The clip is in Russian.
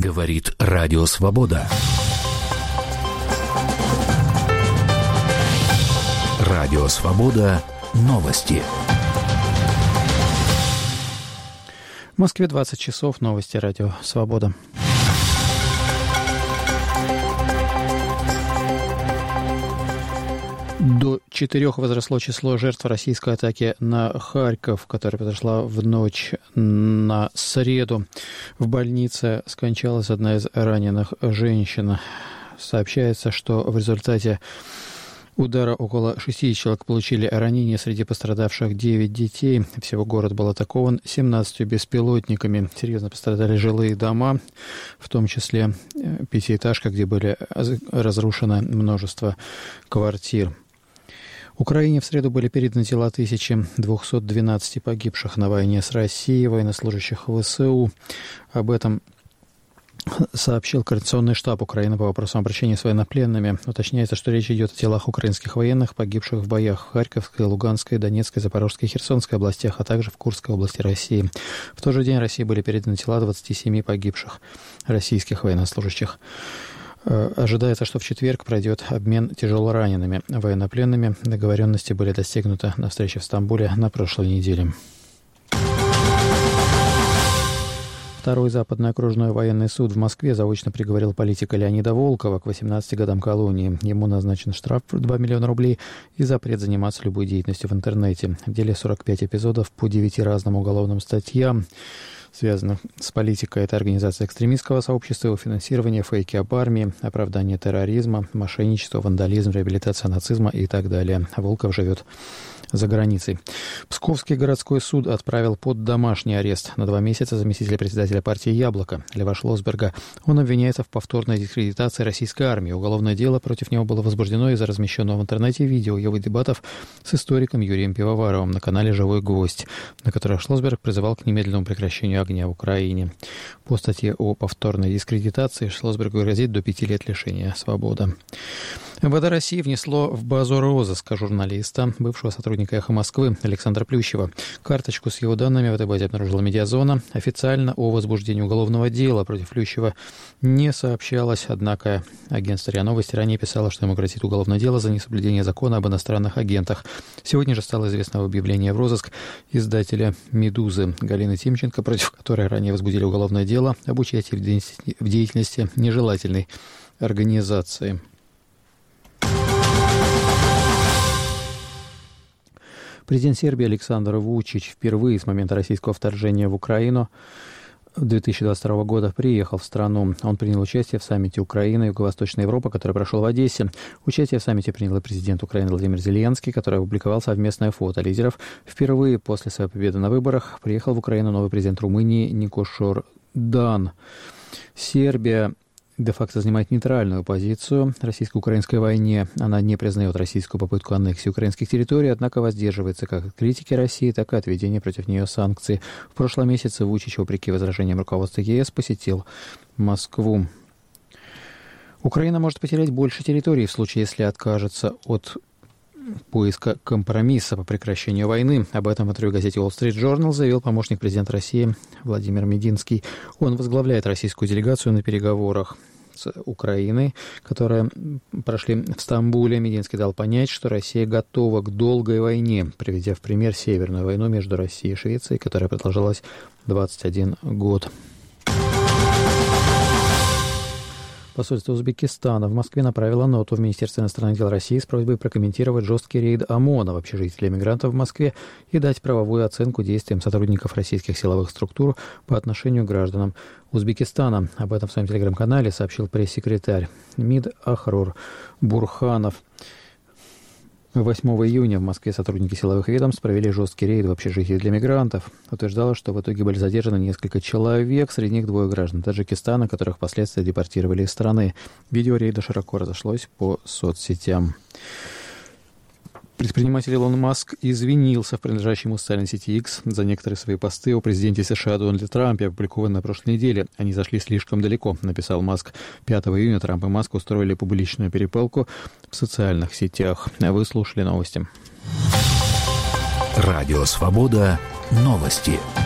Говорит Радио Свобода. Радио Свобода. Новости. В Москве 20 часов. Новости Радио Свобода. До 4 возросло число жертв российской атаки на Харьков, которая произошла в ночь на среду. В больнице скончалась одна из раненых женщин. Сообщается, что в результате удара около 60 человек получили ранения, среди пострадавших 9 детей. Всего город был атакован 17 беспилотниками. Серьезно пострадали жилые дома, в том числе пятиэтажка, где были разрушено множество квартир. Украине в среду были переданы тела 1212 погибших на войне с Россией, военнослужащих ВСУ. Об этом сообщил Координационный штаб Украины по вопросам обращения с военнопленными. Уточняется, что речь идет о телах украинских военных, погибших в боях в Харьковской, Луганской, Донецкой, Запорожской и Херсонской областях, а также в Курской области России. В тот же день России были переданы тела 27 погибших российских военнослужащих. Ожидается, что в четверг пройдет обмен тяжелоранеными военнопленными. Договоренности были достигнуты на встрече в Стамбуле на прошлой неделе. Второй Западный окружной военный суд в Москве заочно приговорил политика Леонида Волкова к 18 годам колонии. Ему назначен штраф в 2 миллиона рублей и запрет заниматься любой деятельностью в интернете. В деле 45 эпизодов по 9 разным уголовным статьям, связанных с политикой. Это организация экстремистского сообщества, его финансирование, фейки об армии, оправдание терроризма, мошенничество, вандализм, реабилитация нацизма и так далее. Волков живет за границей. Псковский городской суд отправил под домашний арест на 2 месяца заместителя председателя партии «Яблоко» Льва Шлосберга. Он обвиняется в повторной дискредитации российской армии. Уголовное дело против него было возбуждено из-за размещенного в интернете видео его дебатов с историком Юрием Пивоваровым на канале «Живой гвоздь», на которых Шлосберг призывал к немедленному прекращению огня в Украине. По статье о повторной дискредитации Шлосбергу грозит до 5 лет лишения свободы. МВД России внесло в базу розыска журналиста, бывшего сотрудника «Эхо Москвы» Александра Плющева. Карточку с его данными в этой базе обнаружила Медиазона. Официально о возбуждении уголовного дела против Плющева не сообщалось, однако агентство РИА Новости ранее писало, что ему грозит уголовное дело за несоблюдение закона об иностранных агентах. Сегодня же стало известно об объявлении в розыск издателя «Медузы» Галины Тимченко, против которой ранее возбудили уголовное дело об участии в деятельности нежелательной организации. Президент Сербии Александр Вучич впервые с момента российского вторжения в Украину 2022 года приехал в страну. Он принял участие в саммите Украины и Юго-Восточная Европа, который прошел в Одессе. Участие в саммите принял и президент Украины Владимир Зеленский, который опубликовал совместное фото лидеров. Впервые после своей победы на выборах приехал в Украину новый президент Румынии Никошор Дан. Сербия де-факто занимает нейтральную позицию в российско-украинской войне. Она не признает российскую попытку аннексии украинских территорий, однако воздерживается как от критики России, так и от введения против нее санкций. В прошлом месяце Вучич, вопреки возражениям руководства ЕС, посетил Москву. Украина может потерять больше территорий в случае, если откажется от поиска компромисса по прекращению войны. Об этом в интервью газете Wall Street Journal заявил помощник президента России Владимир Мединский. Он возглавляет российскую делегацию на переговорах с Украиной, которые прошли в Стамбуле. Мединский дал понять, что Россия готова к долгой войне, приведя в пример Северную войну между Россией и Швецией, которая продолжалась 21 год. Посольство Узбекистана в Москве направило ноту в Министерство иностранных дел России с просьбой прокомментировать жесткий рейд ОМОНа в общежитии для мигрантов в Москве и дать правовую оценку действиям сотрудников российских силовых структур по отношению к гражданам Узбекистана. Об этом в своем телеграм-канале сообщил пресс-секретарь МИД Ахрур Бурханов. 8 июня в Москве сотрудники силовых ведомств провели жесткий рейд в общежитии для мигрантов. Утверждалось, что в итоге были задержаны несколько человек, среди них 2 граждан Таджикистана, которых впоследствии депортировали из страны. Видео рейда широко разошлось по соцсетям. Предприниматель Илон Маск извинился в принадлежащей ему социальной сети X за некоторые свои посты о президенте США Дональде Трампе, опубликованные на прошлой неделе. Они зашли слишком далеко, написал Маск. 5 июня Трамп и Маск устроили публичную перепалку в социальных сетях. Вы слушали новости. Радио Свобода. Новости.